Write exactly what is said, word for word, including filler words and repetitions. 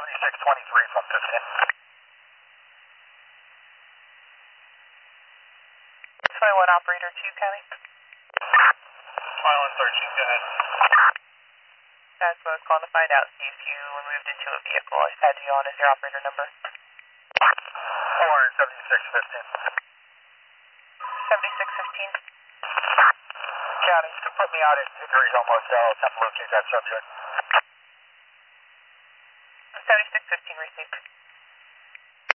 seventy-six twenty-three from fifteen. twenty-one operator two, County. twenty-one thirteen, go ahead. That's what I was calling to find out, see if you were moved into a vehicle. I just had you on as your operator number. four seventy-six fifteen. seventy-six fifteen. County, you can put me out at Hickory Hill Motel, attempt to locate that subject. seventy-six fifteen received.